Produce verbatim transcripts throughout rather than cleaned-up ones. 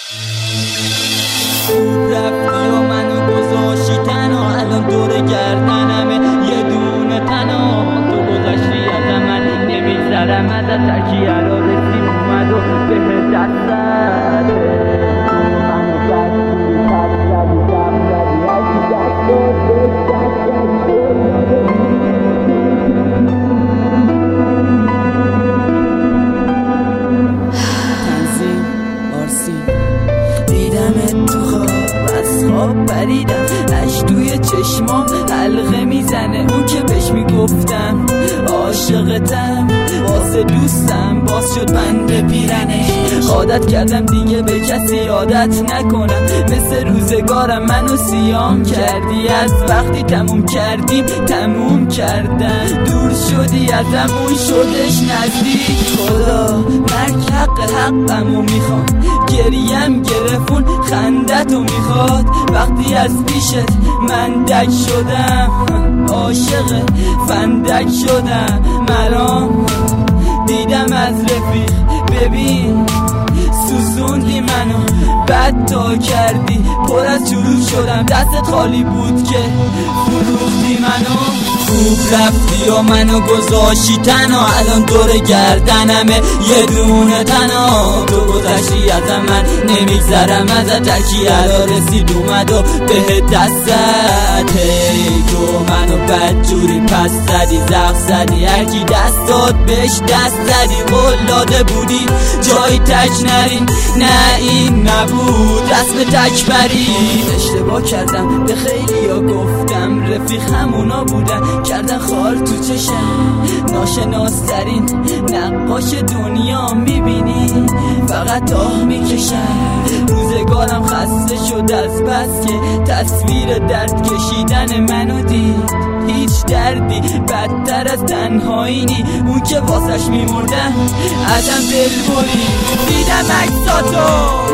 رفتی و منو گذاشتی تنها، الان دور گردنمه یه دونه تنها. تو گذاشتی از من نمیگذرم ازت، ترکیه رو رسیم اومد و به دستت پریدم، اش توی چشمام حلقه میزنه. اون که بهش میگفتم عاشقتم، واسه دوستم باز شد بند پیرنش. عادت کردم دیگه به کسی عادت نکنم، مثل روزگارم منو سیام کردی. از وقتی تموم کردیم تموم کردن، دور شدی ازم اون شدش نزدیک. خدا مرگ حق حقمو میخوام، گریم گرفون خندتو میخواد. وقتی از پیشت من دک شدم، عاشق فندک شدم. مرام دیدم از رفیق، ببین سوزوندی منو، بد تا کردی، پر از شروع شدم. دستت خالی بود که فروختی منو. خوب رفتی و منو گذاشتی تنها، الان دور گردنمه یه دونه تنها. تو گذشتی از من نمیگذرم ازت، ترکیه را رسید اومد و به دستت. تو منو بد جوری پس زدی، زخم زدی، هرکی دست داد بهش دست زدی. قول داده بودی جای تک نرین، نه این نبود رسم تک برین. اشتباه کردم به خیلی ها گفتم رفیق همونا بودن، کردن خار تو چشم. ناشناسترین نقاش دنیا میبینی، فقط آه میکشم. روزگارم خسته شد از بس که تصویر درد کشیدن منو دید. هیچ دردی بدتر از تنهایی نی، اون که واسش میمردم ازم دل بری. دیدم عکساتو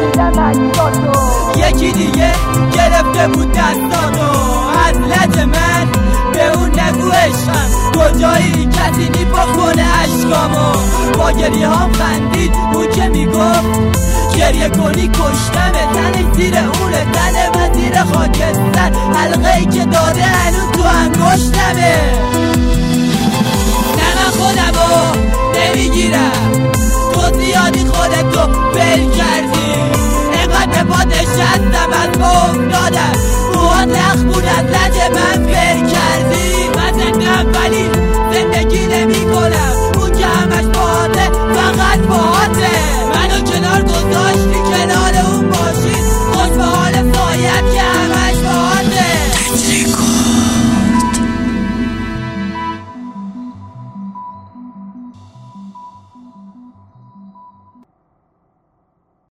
یکی دیگه گرفته بود دستاتو. از لج من به اون نگو عشقم کجایی، کسی نیپا کنه عشقامو. با گریه هم خندید اون که میگفت گریه کنی کشتمه. تنش زیر اونه، تن من زیر خاکستر، حلقه ای که داده هنوز تو انگشتمه. نه من خودمو نمیگیرم، تو زیادی خودتو